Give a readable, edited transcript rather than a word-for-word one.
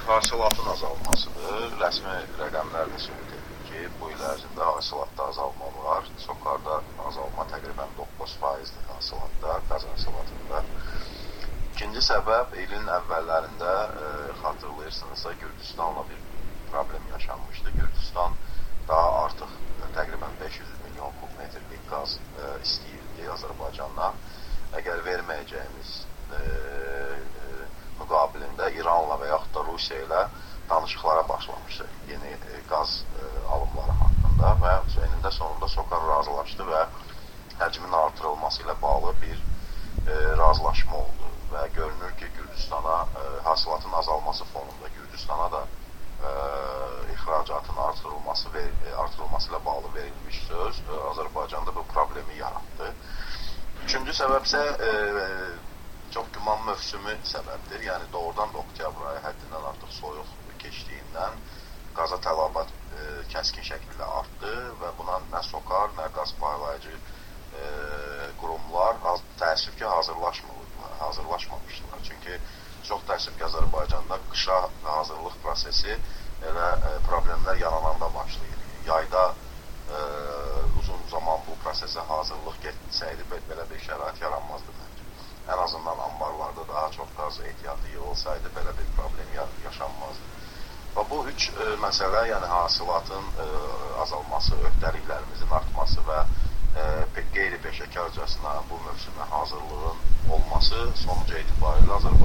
Hasilatın azalmasıdır. Rəsmi rəqəmlərdə sübut edir ki, bu il ərzində hasilatda azalma var. Sokarda azalma təqribən 9%-dir hasilatda, qaz hasilatında. İkinci səbəb, ilin əvvəllərində xatırlayırsınızsa, Gürcüstanla bir problem yaşanmışdı. Gürcüstan daha artıq təqribən 500 milyon kubmetrlik qaz istəyirdi Azərbaycandan. Əgər verməyəcəyimiz müqabilində İranla və yaxud da Rusiya ilə danışıqlara başlamışdı yeni qaz alımları haqqında və enində sonunda Sokar razılaşdı və həcmin artırılması ilə bağlı bir razılaşma oldu və görünür ki, Gürcüstana hasilatın azalması fonunda Gürcüstana da ixracatın artırılması ilə bağlı verilmiş söz Azərbaycanda bu problemi yarattı. Üçüncü səbəb isə çox güman mövsümü səbəbdir. Yəni doğrudan da oktyabr ayı həddindən artıq soyuq keçdiyindən qaza tələbat kəskin şəkildə artdı və buna nə Sokar, nə qaz paylayıcı qurumlar təəssüf ki, hazırlaşmamışdılar. Çünki çox təəssüf ki, Azərbaycanda qışa hazırlıq prosesi elə problemlər yarananda başlayır. Yayda uzun zaman bu prosesə hazırlıq getsəydi, belə bir şərait yaranmazdı məncə. Ən azından ambarlarda daha çox qaz ehtiyatı yığılsaydı, belə bir problem yaşanmazdı. Və bu üç məsələ, yəni hasilatın azalması, öhdəliklərimizin artması və qeyri-peşəkarcasına bu mövsümə hazırlığın olması sonucu etibarilə Azərbaycan